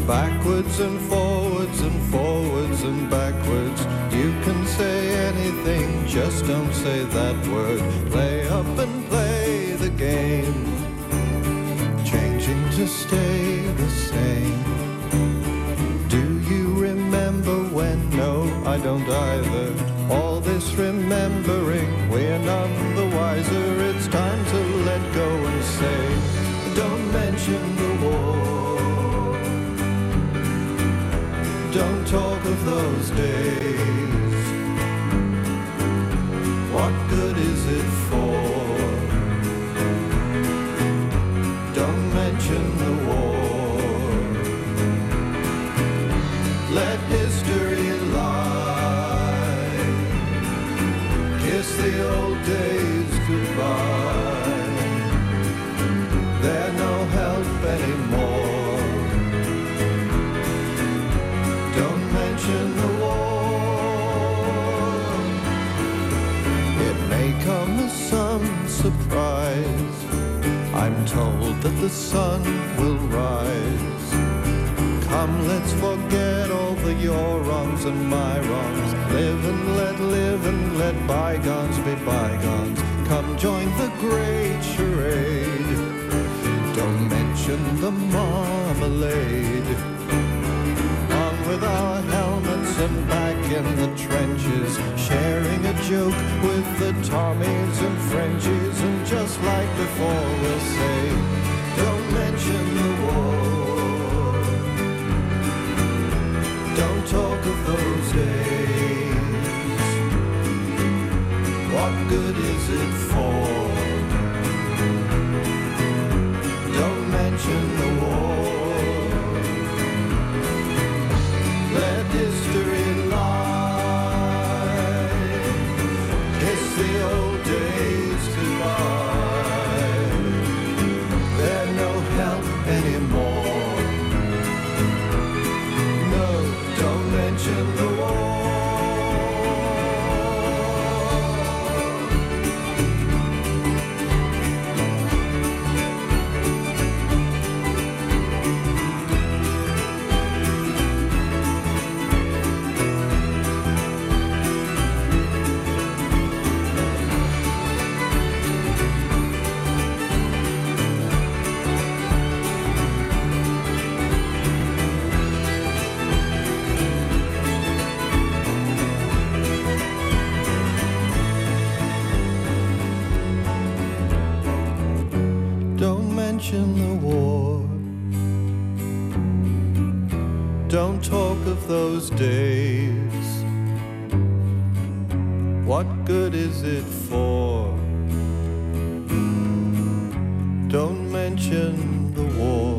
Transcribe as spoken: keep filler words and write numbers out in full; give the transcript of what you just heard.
backwards and forwards and forwards and backwards. You can say anything, just don't say that word. Play up and play the game, changing to stay the same. Do you remember when? No, I don't either. All this remembering, we're none the wiser. It's time to let go and say, don't mention the war. Don't talk of those days. What good is it for? Don't mention the war. Let history lie. Kiss the old days goodbye. They're no help anymore. Don't mention the war. It may come as some surprise. I'm told that the sun will rise. Come, let's forget all the your wrongs and my wrongs. Live and let live and let bygones be bygones. Come join the great charade. Don't mention the marmalade. On with our helmets and back in the trenches, sharing a joke with the Tommies and Frenchies. And just like before we'll say, don't mention the war. Don't talk of those days. What good is it for? Don't mention the war. Let history lie. Kiss the old days goodbye. They're no help anymore. No, don't mention the war. Don't mention the war. Don't talk of those days. What good is it for? Don't mention the war.